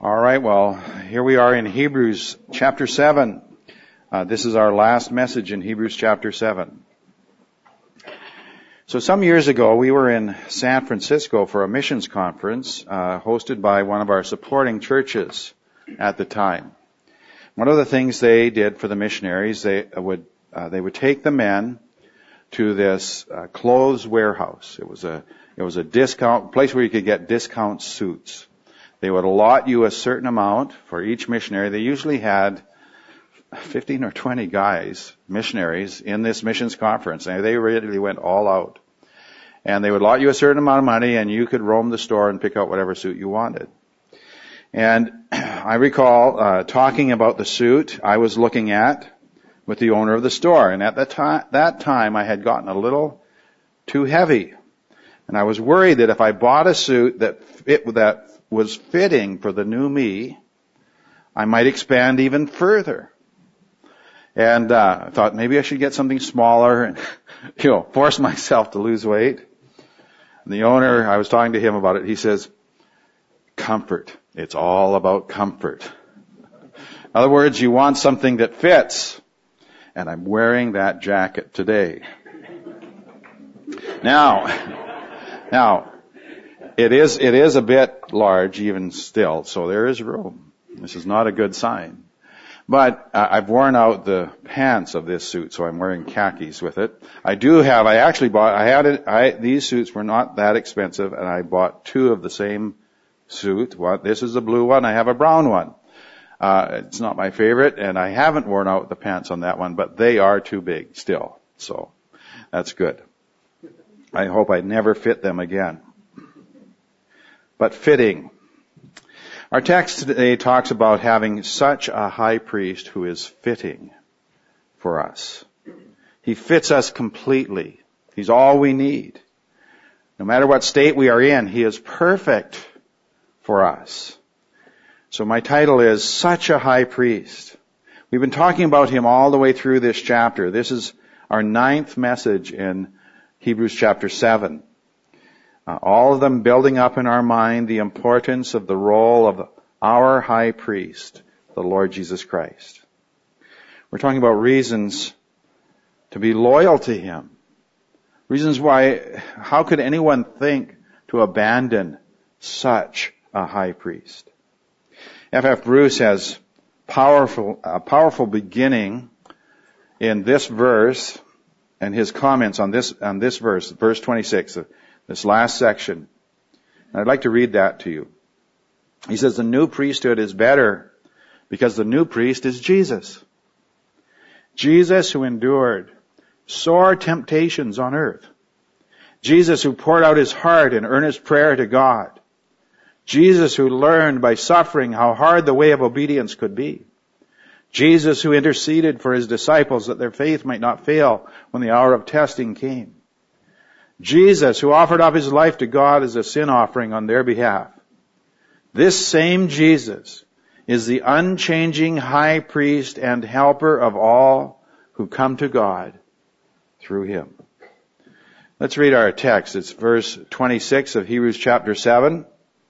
All right, well, here we are in Hebrews chapter 7. This is our last message in Hebrews chapter 7. So some years ago, we were in San Francisco for a missions conference hosted by one of our supporting churches at the time. One of the things they did for the missionaries, they would take the men to this clothes warehouse. It was a discount place where you could get discount suits. They would allot you a certain amount for each missionary. They usually had 15 or 20 missionaries in this missions conference, and they really went all out. And they would allot you a certain amount of money, and you could roam the store and pick out whatever suit you wanted. And I recall talking about the suit I was looking at with the owner of the store. And at that time, I had gotten a little too heavy. And I was worried that if I bought a suit that was fitting for the new me, I might expand even further. And I thought maybe I should get something smaller and, force myself to lose weight. And the owner, I was talking to him about it, he says, comfort. It's all about comfort. In other words, you want something that fits. And I'm wearing that jacket today. Now, it is a bit large even still, so there is room. This is not a good sign. But I've worn out the pants of this suit, so I'm wearing khakis with it. These suits were not that expensive, and I bought two of the same suit. This is a blue one, I have a brown one. It's not my favorite, and I haven't worn out the pants on that one, but they are too big still, so that's good. I hope I never fit them again. But fitting. Our text today talks about having such a high priest who is fitting for us. He fits us completely. He's all we need. No matter what state we are in, he is perfect for us. So my title is Such a High Priest. We've been talking about him all the way through this chapter. This is our 9th message in Hebrews chapter 7. All of them building up in our mind the importance of the role of our high priest, the Lord Jesus Christ. We're talking about reasons to be loyal to him. Reasons why, how could anyone think to abandon such a high priest? F.F. Bruce has a powerful beginning in this verse and his comments on this verse, verse 26, this last section. And I'd like to read that to you. He says, the new priesthood is better because the new priest is Jesus. Jesus who endured sore temptations on earth. Jesus who poured out his heart in earnest prayer to God. Jesus who learned by suffering how hard the way of obedience could be. Jesus who interceded for his disciples that their faith might not fail when the hour of testing came. Jesus who offered up his life to God as a sin offering on their behalf. This same Jesus is the unchanging high priest and helper of all who come to God through him. Let's read our text. It's verse 26 of Hebrews chapter 7.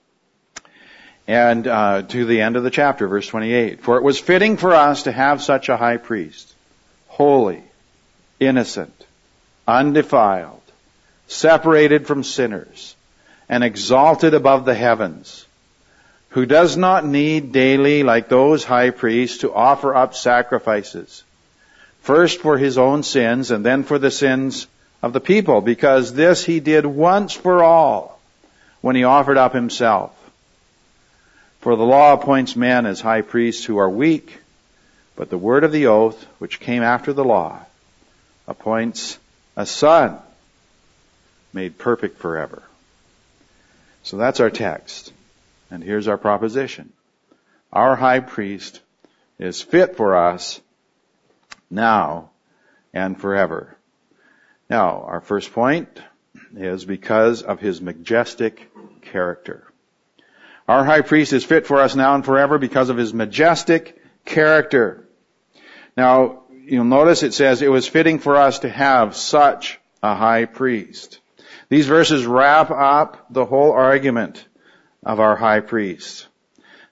And to the end of the chapter, verse 28. For it was fitting for us to have such a high priest, holy, innocent, undefiled, separated from sinners, and exalted above the heavens, who does not need daily, like those high priests, to offer up sacrifices, first for his own sins and then for the sins of the people, because this he did once for all when he offered up himself. For the law appoints men as high priests who are weak, but the word of the oath, which came after the law, appoints a son made perfect forever. So that's our text. And here's our proposition. Our high priest is fit for us now and forever. Now, our first point is because of his majestic character. Our high priest is fit for us now and forever because of his majestic character. Now, you'll notice it says it was fitting for us to have such a high priest. These verses wrap up the whole argument of our high priest.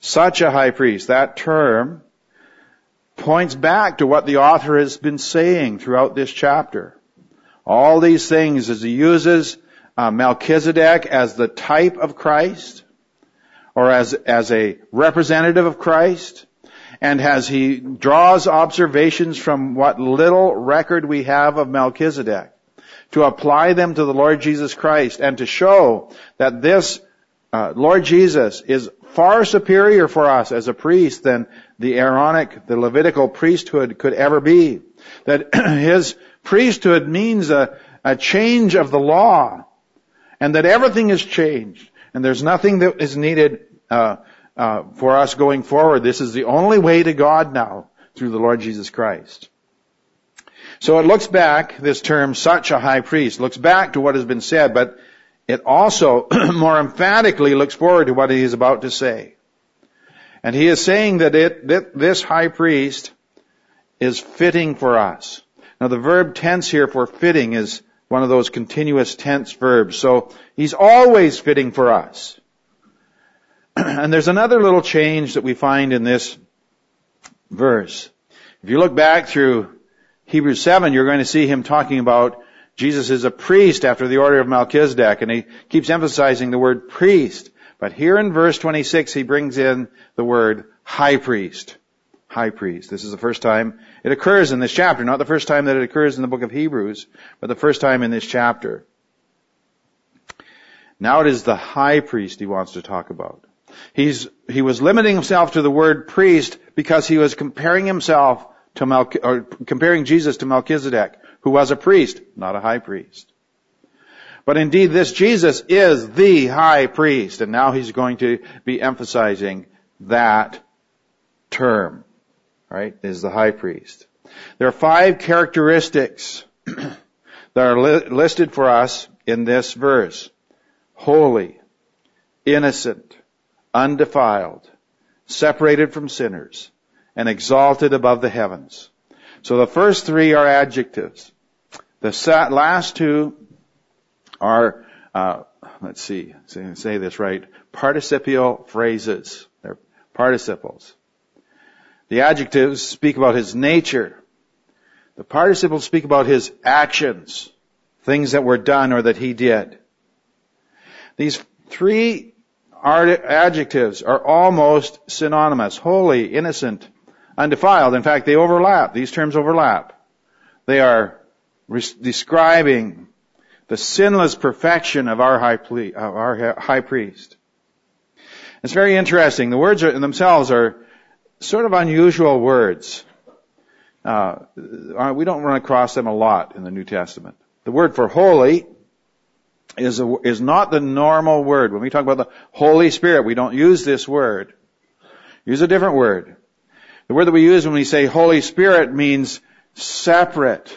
Such a high priest. That term points back to what the author has been saying throughout this chapter. All these things as he uses Melchizedek as the type of Christ, or as a representative of Christ, and as he draws observations from what little record we have of Melchizedek, to apply them to the Lord Jesus Christ, and to show that this Lord Jesus is far superior for us as a priest than the Aaronic, the Levitical priesthood could ever be. That his priesthood means a change of the law, and that everything is changed, and there's nothing that is needed for us going forward. This is the only way to God now, through the Lord Jesus Christ. So it looks back, this term, such a high priest, looks back to what has been said, but it also more emphatically looks forward to what he is about to say. And he is saying that this high priest is fitting for us. Now the verb tense here for fitting is one of those continuous tense verbs. So he's always fitting for us. And there's another little change that we find in this verse. If you look back through Hebrews 7, you're going to see him talking about Jesus is a priest after the order of Melchizedek, and he keeps emphasizing the word priest. But here in verse 26, he brings in the word high priest. High priest. This is the first time it occurs in this chapter. Not the first time that it occurs in the book of Hebrews, but the first time in this chapter. Now it is the high priest he wants to talk about. He was limiting himself to the word priest because he was comparing himself to comparing Jesus to Melchizedek, who was a priest, not a high priest. But indeed, this Jesus is the high priest, and now he's going to be emphasizing that term, right, is the high priest. There are 5 characteristics that are listed for us in this verse. Holy, innocent, undefiled, separated from sinners, and exalted above the heavens. So the first 3 are adjectives. The last 2 are, say this right, participial phrases. They're participles. The adjectives speak about his nature. The participles speak about his actions, things that were done or that he did. These 3 adjectives are almost synonymous. Holy, innocent, undefiled. In fact, they overlap. These terms overlap. They are describing the sinless perfection of our high priest. It's very interesting. The words themselves are sort of unusual words. We don't run across them a lot in the New Testament. The word for holy is not the normal word. When we talk about the Holy Spirit, we don't use this word. Use a different word. The word that we use when we say Holy Spirit means separate,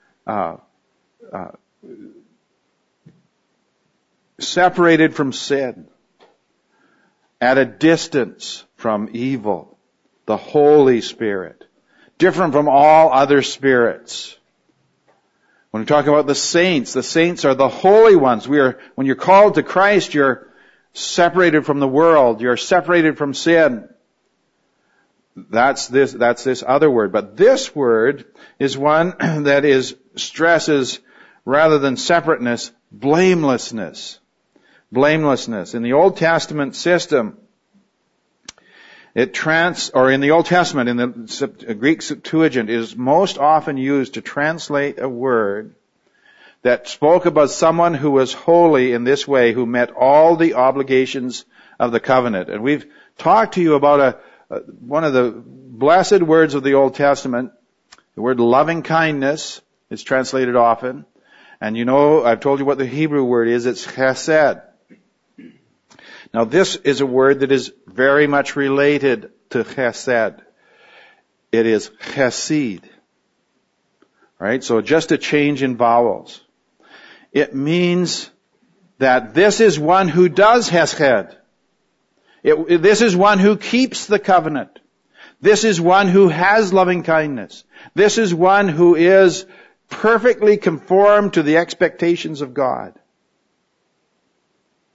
separated from sin, at a distance from evil, the Holy Spirit, different from all other spirits. When we talk about the saints are the holy ones. When you're called to Christ, you're separated from the world, you're separated from sin. That's this other word. But this word is one that stresses, rather than separateness, blamelessness. Blamelessness. In the Old Testament system, in the Old Testament, in the Greek Septuagint, is most often used to translate a word that spoke about someone who was holy in this way, who met all the obligations of the covenant. And we've talked to you about one of the blessed words of the Old Testament. The word loving kindness is translated often. And you know, I've told you what the Hebrew word is. It's chesed. Now this is a word that is very much related to chesed. It is chesed. Right? So just a change in vowels. It means that this is one who does chesed. This is one who keeps the covenant. This is one who has loving kindness. This is one who is perfectly conformed to the expectations of God.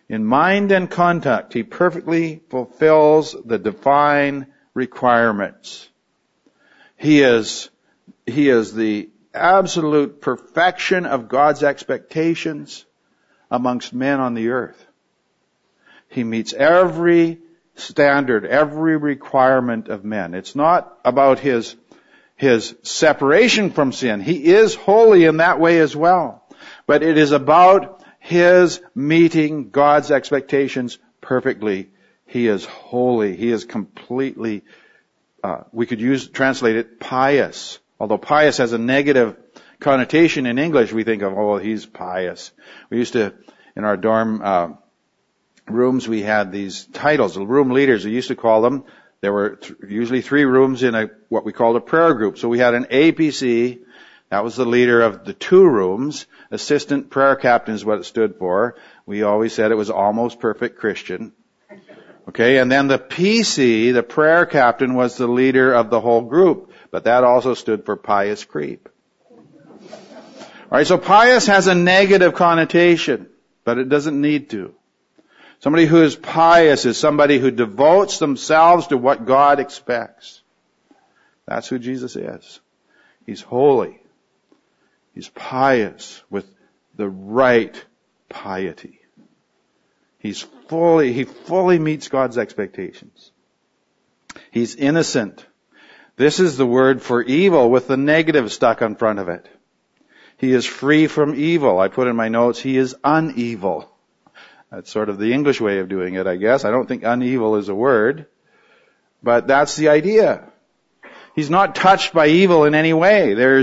In mind and conduct, he perfectly fulfills the divine requirements. He is the absolute perfection of God's expectations amongst men on the earth. He meets every standard, every requirement of men. It's not about his separation from sin. He is holy in that way as well. But it is about his meeting God's expectations perfectly. He is holy. He is completely, we could translate it pious. Although pious has a negative connotation in English, we think of, oh, he's pious. We used to, in our dorm rooms, we had these titles, the room leaders, we used to call them. There were usually 3 rooms in what we called a prayer group. So we had an APC. That was the leader of the 2 rooms. Assistant prayer captain is what it stood for. We always said it was almost perfect Christian. Okay, and then the PC, the prayer captain, was the leader of the whole group. But that also stood for pious creep. Alright, so pious has a negative connotation, but it doesn't need to. Somebody who is pious is somebody who devotes themselves to what God expects. That's who Jesus is. He's holy. He's pious with the right piety. He fully meets God's expectations. He's innocent. This is the word for evil with the negative stuck in front of it. He is free from evil. I put in my notes, he is unevil. That's sort of the English way of doing it, I guess. I don't think unevil is a word, but that's the idea. He's not touched by evil in any way. There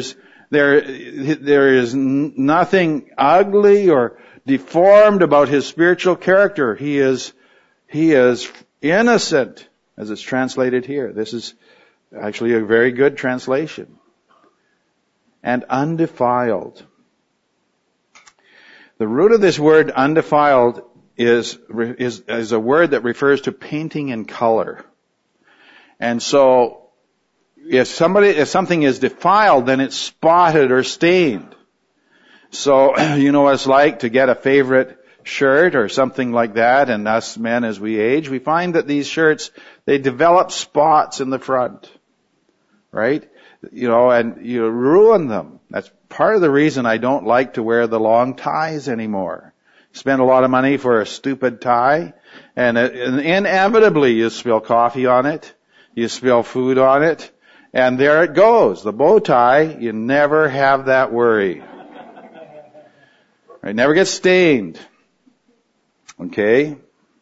is nothing ugly or deformed about his spiritual character. He is innocent, as it's translated here. This is actually a very good translation. And undefiled. The root of this word undefiled is a word that refers to painting in color. And so, if something is defiled, then it's spotted or stained. So, you know what it's like to get a favorite shirt or something like that, and us men as we age, we find that these shirts, they develop spots in the front. Right? And you ruin them. That's part of the reason I don't like to wear the long ties anymore. Spend a lot of money for a stupid tie, and inevitably you spill coffee on it, you spill food on it, and there it goes. The bow tie, you never have that worry. It never gets stained. Okay?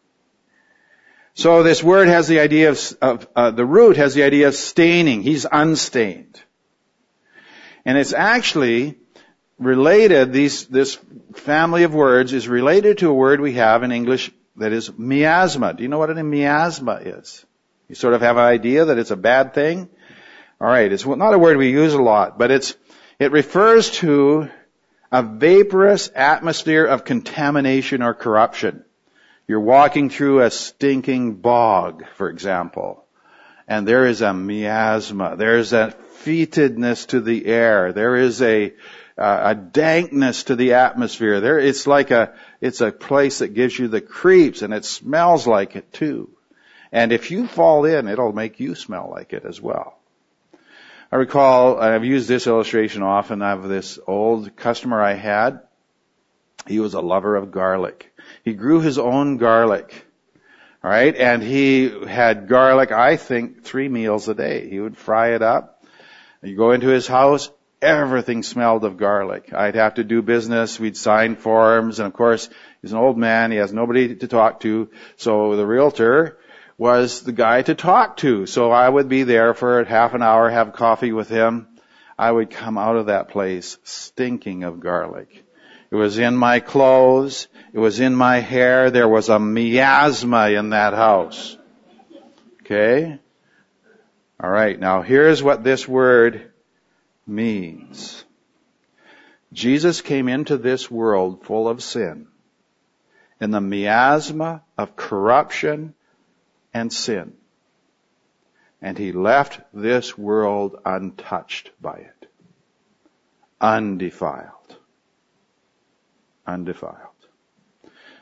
So this word has the idea of the root has the idea of staining. He's unstained. And it's actually related, this family of words is related to a word we have in English that is miasma. Do you know what a miasma is? You sort of have an idea that it's a bad thing? Alright, it's not a word we use a lot, but it refers to a vaporous atmosphere of contamination or corruption. You're walking through a stinking bog, for example, and there is a miasma. There's a fetidness to the air. There is a dankness to the atmosphere. It's a place that gives you the creeps, and it smells like it too. And if you fall in, it'll make you smell like it as well. I recall, I've used this illustration often, of this old customer I had. He was a lover of garlic. He grew his own garlic. Alright, and he had garlic, I think, 3 meals a day. He would fry it up. You go into his house, everything smelled of garlic. I'd have to do business, we'd sign forms, and of course, he's an old man, he has nobody to talk to, so the realtor was the guy to talk to. So I would be there for half an hour, have coffee with him. I would come out of that place stinking of garlic. It was in my clothes. It was in my hair. There was a miasma in that house. Okay? Alright, now here's what this word means. Jesus came into this world full of sin, in the miasma of corruption and sin. And he left this world untouched by it. Undefiled. Undefiled.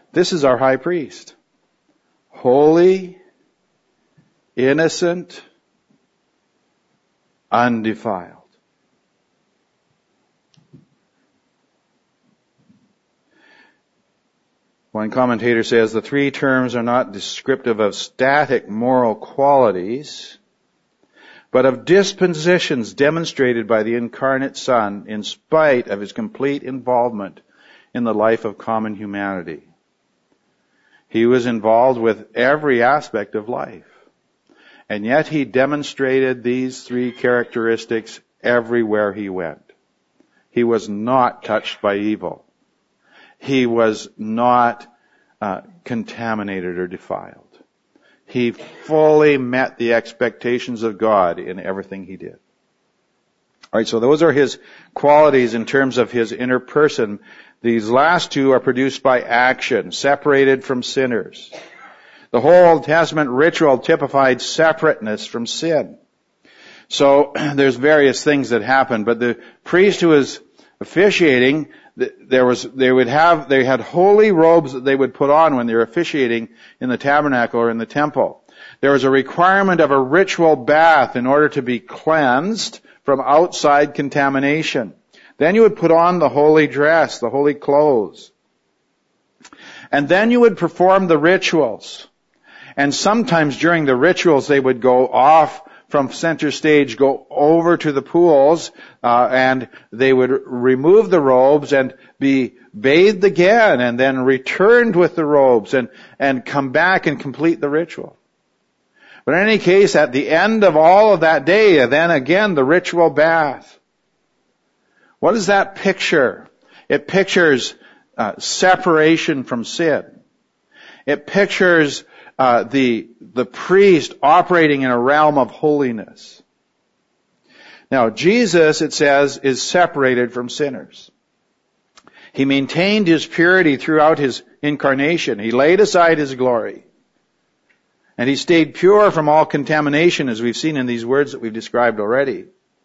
This is our high priest. Holy, innocent, undefiled. One commentator says the three terms are not descriptive of static moral qualities, but of dispositions demonstrated by the incarnate Son in spite of his complete involvement in the life of common humanity. He was involved with every aspect of life, and yet he demonstrated these three characteristics everywhere he went. He was not touched by evil. He was not contaminated or defiled. He fully met the expectations of God in everything he did. All right, so those are his qualities in terms of his inner person. These last two are produced by action, separated from sinners. The whole Old Testament ritual typified separateness from sin. So there's various things that happen, but the priest who was officiating, they had holy robes that they would put on when they were officiating in the tabernacle or in the temple. There was a requirement of a ritual bath in order to be cleansed from outside contamination. Then you would put on the holy dress, the holy clothes. And then you would perform the rituals. And sometimes during the rituals they would go off from center stage, go over to the pools, and they would remove the robes and be bathed again, and then returned with the robes and come back and complete the ritual. But in any case, at the end of all of that day, then again the ritual bath. What does that picture? It pictures separation from sin. It pictures the priest operating in a realm of holiness. Now, Jesus, it says, is separated from sinners. He maintained his purity throughout his incarnation. He laid aside his glory. And he stayed pure from all contamination, as we've seen in these words that we've described already.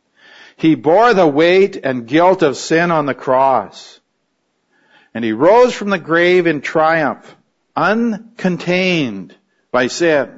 He bore the weight and guilt of sin on the cross. And he rose from the grave in triumph, uncontained by sin.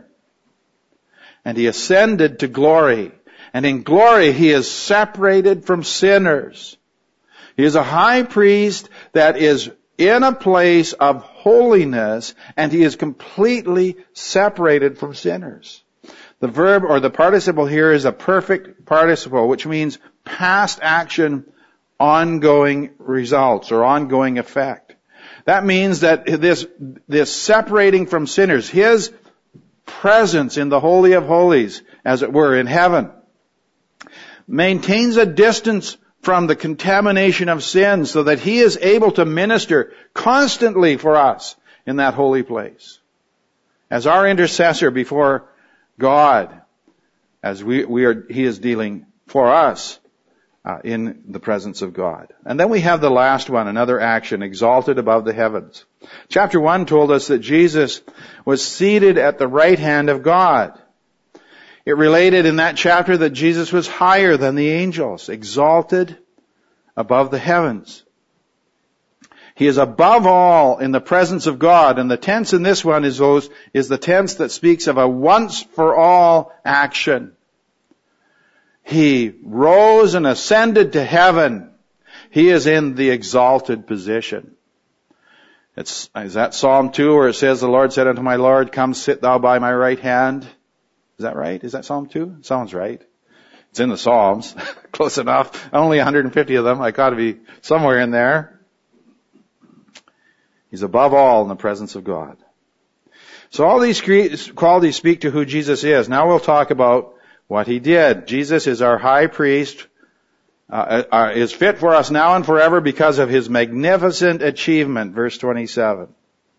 And he ascended to glory. And in glory he is separated from sinners. He is a high priest that is in a place of holiness, and he is completely separated from sinners. The verb or the participle here is a perfect participle, which means past action, ongoing results or ongoing effect. That means that this separating from sinners, his presence in the Holy of Holies, as it were, in heaven, maintains a distance from the contamination of sin so that he is able to minister constantly for us in that holy place. As our intercessor before God, as he is dealing for us in the presence of God. And then we have the last one, another action, exalted above the heavens. Chapter 1 told us that Jesus was seated at the right hand of God. It related in that chapter that Jesus was higher than the angels, exalted above the heavens. He is above all in the presence of God, and the tense in this one is the tense that speaks of a once for all action. He rose and ascended to heaven. He is in the exalted position. Is that Psalm 2 where it says, the Lord said unto my Lord, come sit thou by my right hand? Is that right? Is that Psalm 2? It sounds right. It's in the Psalms. Close enough. Only 150 of them. I got to be somewhere in there. He's above all in the presence of God. So all these qualities speak to who Jesus is. Now we'll talk about what he did. Jesus is our high priest, is fit for us now and forever because of his magnificent achievement. Verse 27.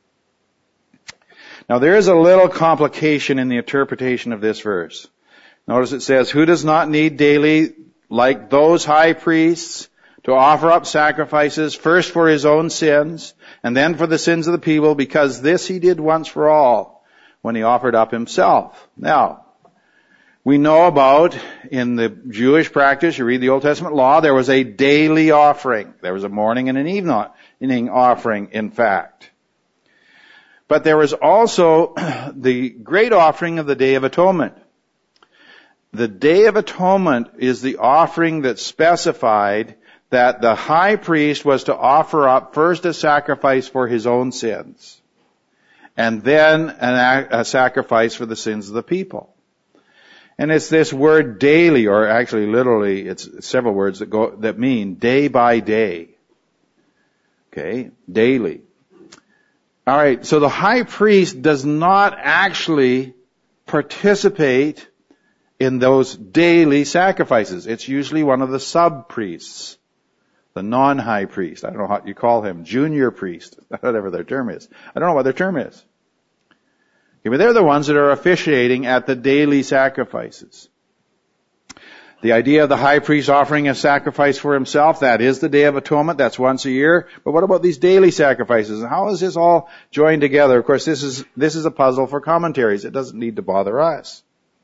Now there is a little complication in the interpretation of this verse. Notice it says, who does not need daily, like those high priests, to offer up sacrifices, first for his own sins, and then for the sins of the people, because this he did once for all, when he offered up himself. Now, we know about, in the Jewish practice, you read the Old Testament law, there was a daily offering. There was a morning and an evening offering, in fact. But there was also the great offering of the Day of Atonement. The Day of Atonement is the offering that specified that the high priest was to offer up first a sacrifice for his own sins, and then a sacrifice for the sins of the people. And it's this word daily, or actually literally, it's several words that mean day by day. Okay, daily. All right, so the high priest does not actually participate in those daily sacrifices. It's usually one of the sub-priests, the non-high priest. I don't know how you call him, junior priest, whatever their term is. I don't know what their term is. Okay, but they're the ones that are officiating at the daily sacrifices. The idea of the high priest offering a sacrifice for himself, that is the Day of Atonement, that's once a year. But what about these daily sacrifices? And how is this all joined together? Of course, this is a puzzle for commentaries. It doesn't need to bother us.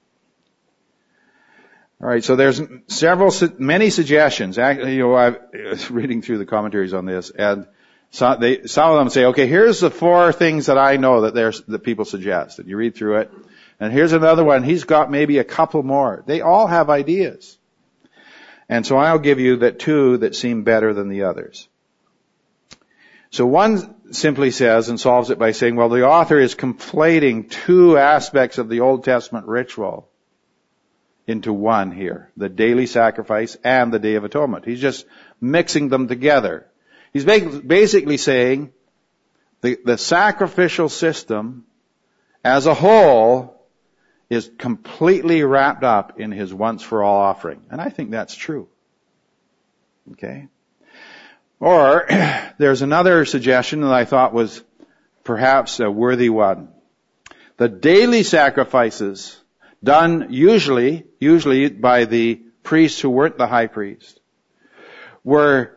All right, so there's many suggestions. Actually, I was reading through the commentaries on this, and some of them say, okay, here's the 4 things that I know that people suggest. And you read through it, and here's another one. He's got maybe a couple more. They all have ideas. And so I'll give you 2 that seem better than the others. So one simply says and solves it by saying, well, the author is conflating 2 aspects of the Old Testament ritual into one here, the daily sacrifice and the Day of Atonement. He's just mixing them together. He's basically saying the sacrificial system as a whole is completely wrapped up in his once-for-all offering. And I think that's true. Okay? Or there's another suggestion that I thought was perhaps a worthy one. The daily sacrifices done usually by the priests who weren't the high priest, were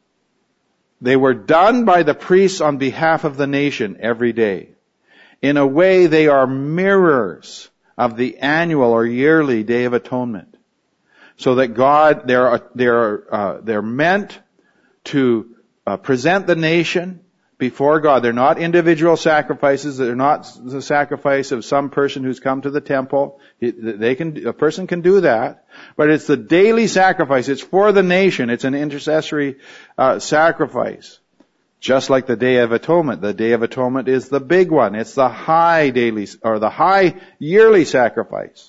done by the priests on behalf of the nation every day. In a way, they are mirrors of the annual or yearly Day of Atonement. So that God, they're meant to present the nation before God. They're not individual sacrifices. They're not the sacrifice of some person who's come to the temple. A person can do that. But it's the daily sacrifice. It's for the nation. It's an intercessory sacrifice. Just like the Day of Atonement. The Day of Atonement is the big one. It's the high daily, or the high yearly sacrifice.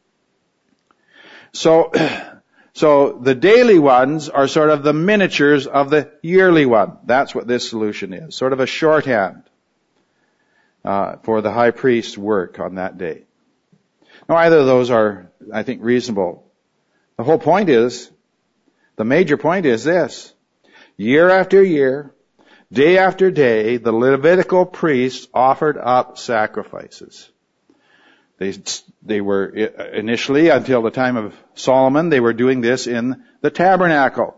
So the daily ones are sort of the miniatures of the yearly one. That's what this solution is. Sort of a shorthand for the high priest's work on that day. Now, either of those are, I think, reasonable. The whole point is, the major point is this. Year after year, day after day, the Levitical priests offered up sacrifices. They were initially, until the time of Solomon, they were doing this in the tabernacle.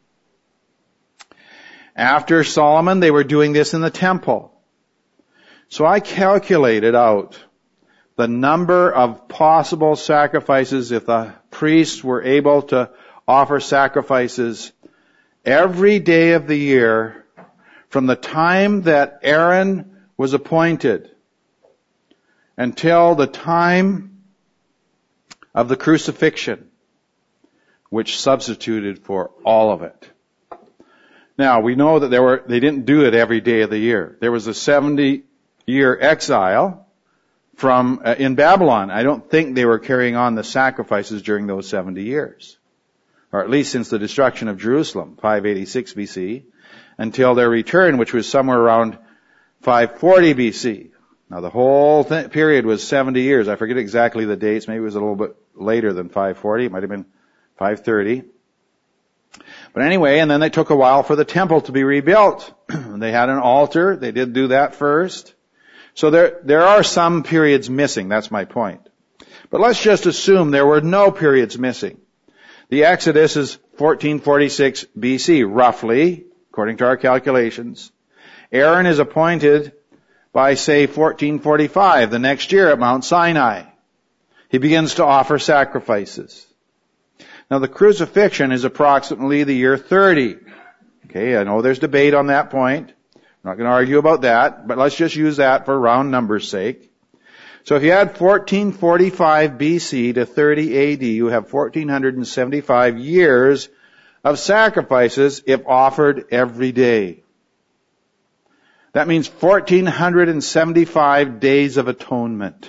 After Solomon, they were doing this in the temple. So I calculated out the number of possible sacrifices if the priests were able to offer sacrifices every day of the year from the time that Aaron was appointed until the time of the crucifixion, which substituted for all of it. Now, we know that they didn't do it every day of the year. There was a 70-year exile in Babylon. I don't think they were carrying on the sacrifices during those 70 years. Or at least since the destruction of Jerusalem, 586 BC, until their return, which was somewhere around 540 BC. Now, the whole period was 70 years. I forget exactly the dates. Maybe it was a little bit later than 540. It might have been 530. But anyway, and then they took a while for the temple to be rebuilt. They had an altar. They did do that first. So there are some periods missing. That's my point. But let's just assume there were no periods missing. The Exodus is 1446 BC, roughly, according to our calculations. Aaron is appointed by, say, 1445, the next year at Mount Sinai. He begins to offer sacrifices. Now, the crucifixion is approximately the year 30. Okay, I know there's debate on that point. I'm not going to argue about that, but let's just use that for round numbers' sake. So if you add 1445 BC to 30 AD, you have 1475 years of sacrifices if offered every day. That means 1475 days of atonement.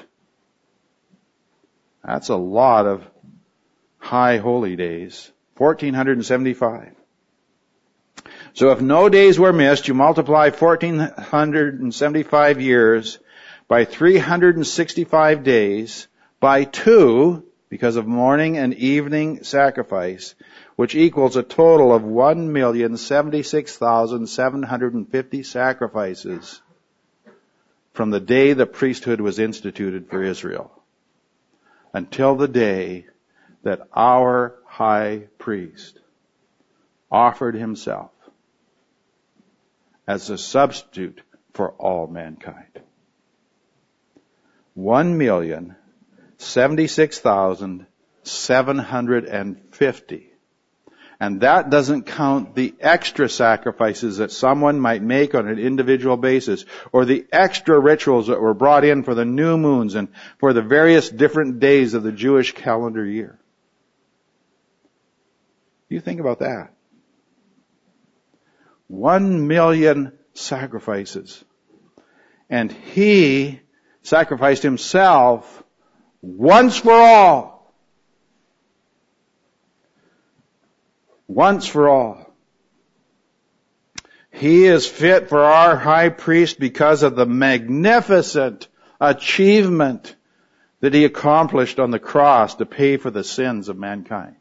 That's a lot of high holy days. 1475. So if no days were missed, you multiply 1475 years by 365 days by 2 because of morning and evening sacrifice, which equals a total of 1,076,750 sacrifices from the day the priesthood was instituted for Israel until the day that our high priest offered himself as a substitute for all mankind. 1,076,750. And that doesn't count the extra sacrifices that someone might make on an individual basis, or the extra rituals that were brought in for the new moons and for the various different days of the Jewish calendar year. You think about that. 1 million sacrifices. And he sacrificed himself once for all. Once for all. He is fit for our high priest because of the magnificent achievement that he accomplished on the cross to pay for the sins of mankind.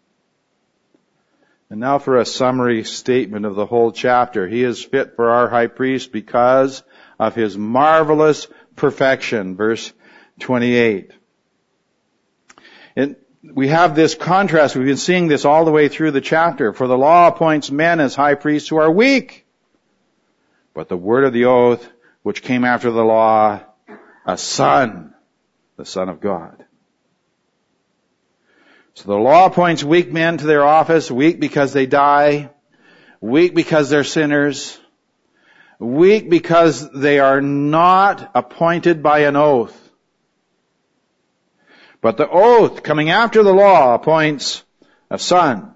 And now for a summary statement of the whole chapter. He is fit for our high priest because of his marvelous perfection. Verse 28. We have this contrast. We've been seeing this all the way through the chapter. For the law appoints men as high priests who are weak. But the word of the oath, which came after the law, a son, the Son of God. So the law appoints weak men to their office, weak because they die, weak because they're sinners, weak because they are not appointed by an oath. But the oath coming after the law appoints a son.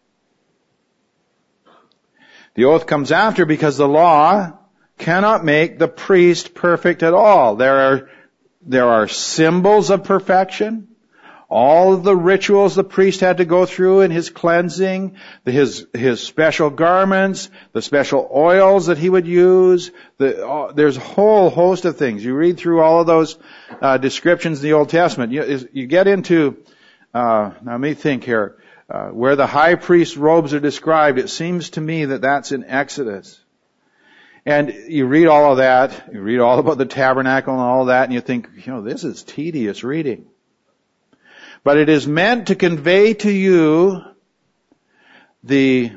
The oath comes after because the law cannot make the priest perfect at all. There are symbols of perfection. All of the rituals the priest had to go through in his cleansing, his special garments, the special oils that he would use. There's a whole host of things. You read through all of those descriptions in the Old Testament. You get into, now let me think here, where the high priest's robes are described. It seems to me that that's in Exodus. And you read all of that. You read all about the tabernacle and all of that, and you think, this is tedious reading. But it is meant to convey to you the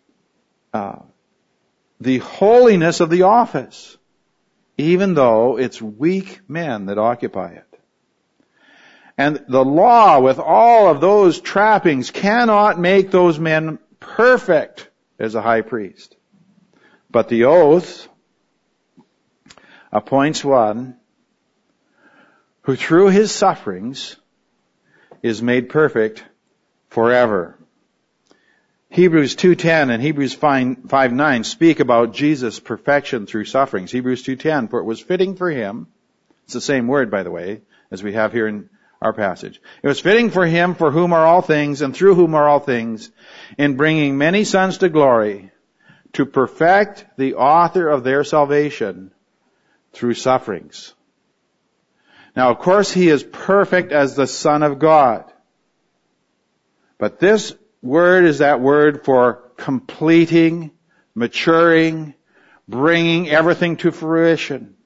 holiness of the office, even though it's weak men that occupy it. And the law, with all of those trappings, cannot make those men perfect as a high priest. But the oath appoints one who through his sufferings is made perfect forever. Hebrews 2:10 and Hebrews 5:9 speak about Jesus' perfection through sufferings. Hebrews 2:10, for it was fitting for him, it's the same word, by the way, as we have here in our passage. It was fitting for him for whom are all things and through whom are all things, in bringing many sons to glory, to perfect the author of their salvation through sufferings. Now, of course, he is perfect as the Son of God. But this word is that word for completing, maturing, bringing everything to fruition.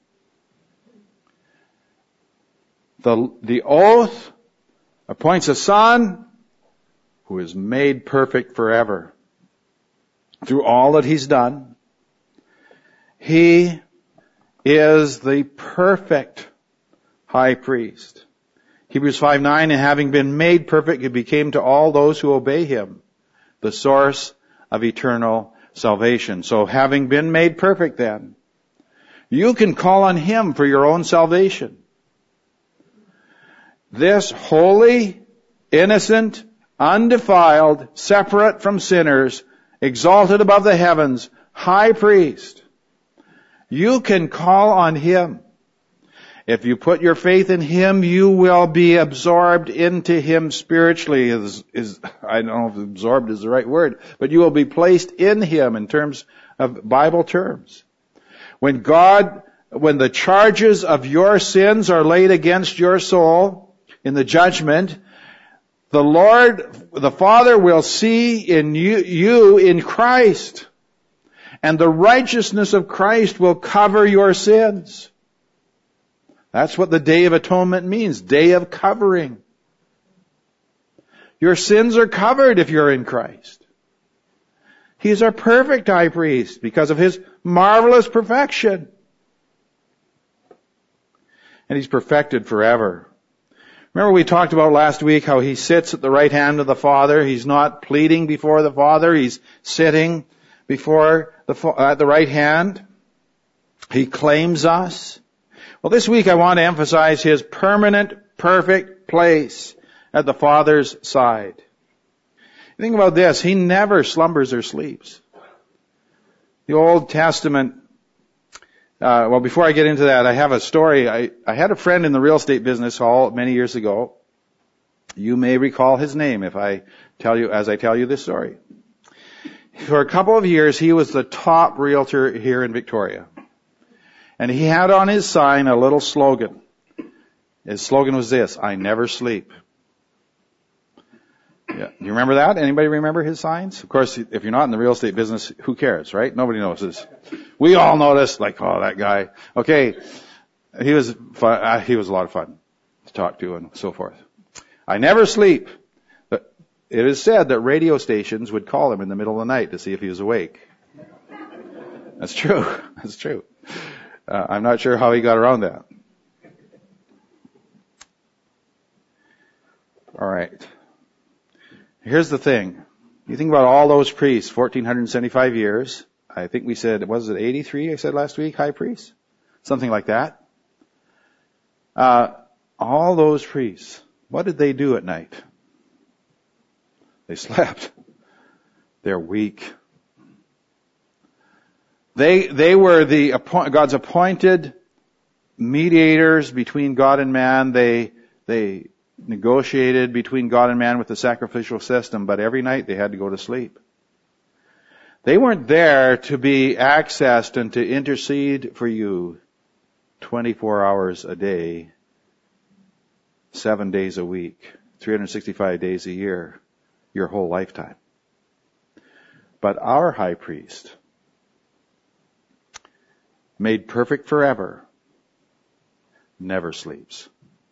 The oath appoints a son who is made perfect forever. Through all that he's done, he is the perfect high priest. Hebrews 5:9, and having been made perfect, he became to all those who obey him the source of eternal salvation. So having been made perfect then, You can call on Him for your own salvation. This holy, innocent, undefiled, separate from sinners, exalted above the heavens, high priest, you can call on Him. If you put your faith in Him, you will be absorbed into Him spiritually. I don't know if absorbed is the right word, but you will be placed in Him in terms of Bible terms. When the charges of your sins are laid against your soul in the judgment, the Lord, the Father will see in you in Christ. And the righteousness of Christ will cover your sins. That's what the Day of Atonement means. Day of covering. Your sins are covered if you're in Christ. He's our perfect high priest because of His marvelous perfection. And He's perfected forever. Remember we talked about last week how He sits at the right hand of the Father. He's not pleading before the Father. He's sitting before at the right hand. He claims us. Well, this week I want to emphasize His permanent, perfect place at the Father's side. Think about this. He never slumbers or sleeps. The Old Testament, before I get into that, I have a story. I had a friend in the real estate business hall many years ago. You may recall his name as I tell you this story. For a couple of years, he was the top realtor here in Victoria. And he had on his sign a little slogan. His slogan was this: I never sleep. Yeah. You remember that? Anybody remember his signs? Of course, if you're not in the real estate business, who cares, right? Nobody notices. We all notice, like, oh, that guy. Okay. He was fun. He was a lot of fun to talk to and so forth. I never sleep. But it is said that radio stations would call him in the middle of the night to see if he was awake. That's true. That's true. I'm not sure how he got around that. All right. Here's the thing. You think about all those priests, 1,475 years. I think we said, was it 83 I said last week, high priests? Something like that. All those priests, what did they do at night? They slept. They're weak. They were God's appointed mediators between God and man. They negotiated between God and man with the sacrificial system, but every night they had to go to sleep. They weren't there to be accessed and to intercede for you 24 hours a day, 7 days a week, 365 days a year, your whole lifetime. But our high priest, made perfect forever, never sleeps.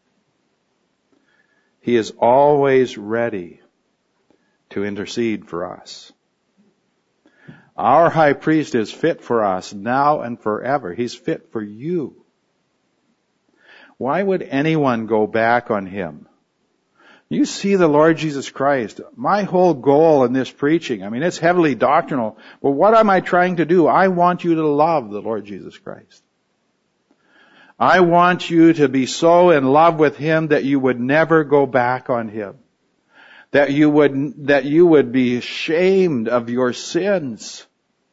He is always ready to intercede for us. Our high priest is fit for us now and forever. He's fit for you. Why would anyone go back on Him? You see the Lord Jesus Christ. My whole goal in this preaching, it's heavily doctrinal, but what am I trying to do? I want you to love the Lord Jesus Christ. I want you to be so in love with Him that you would never go back on Him. That you would be ashamed of your sins,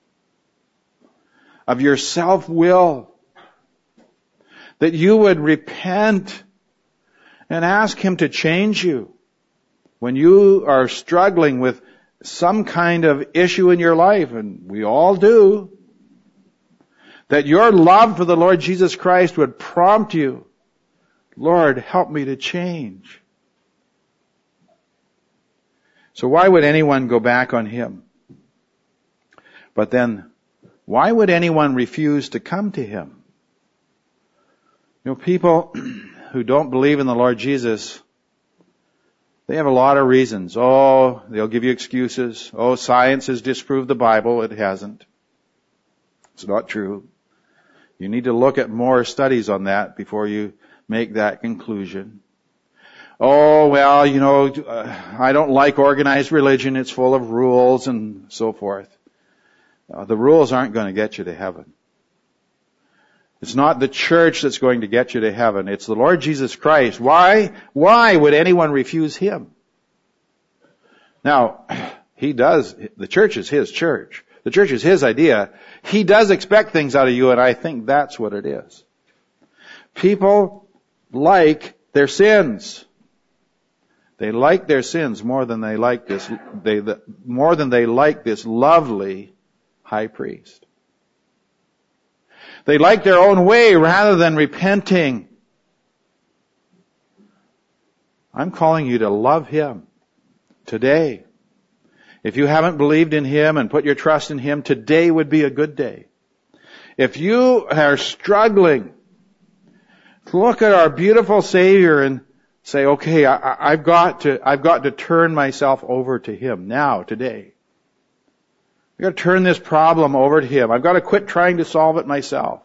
of your self-will. That you would repent and ask Him to change you. When you are struggling with some kind of issue in your life, and we all do, that your love for the Lord Jesus Christ would prompt you, Lord, help me to change. So why would anyone go back on Him? But then, why would anyone refuse to come to Him? People who don't believe in the Lord Jesus, they have a lot of reasons. Oh, they'll give you excuses. Oh, science has disproved the Bible. It hasn't. It's not true. You need to look at more studies on that before you make that conclusion. Oh, well, I don't like organized religion. It's full of rules and so forth. The rules aren't going to get you to heaven. It's not the church that's going to get you to heaven. It's the Lord Jesus Christ. Why? Why would anyone refuse Him? Now, He does. The church is His church. The church is His idea. He does expect things out of you, and I think that's what it is. People like their sins. They like their sins more than they like this. More than they like this lovely high priest. They like their own way rather than repenting. I'm calling you to love Him today. If you haven't believed in Him and put your trust in Him, today would be a good day. If you are struggling, look at our beautiful Savior and say, okay, I've got to turn myself over to Him now, today. I've got to turn this problem over to Him. I've got to quit trying to solve it myself.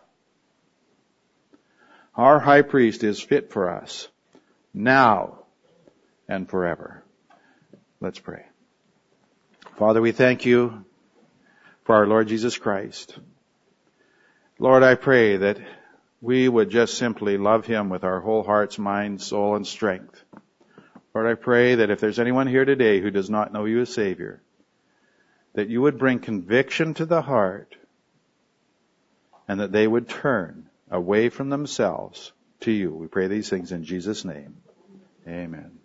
Our high priest is fit for us now and forever. Let's pray. Father, we thank You for our Lord Jesus Christ. Lord, I pray that we would just simply love Him with our whole hearts, mind, soul, and strength. Lord, I pray that if there's anyone here today who does not know You as Savior, that You would bring conviction to the heart and that they would turn away from themselves to You. We pray these things in Jesus' name. Amen.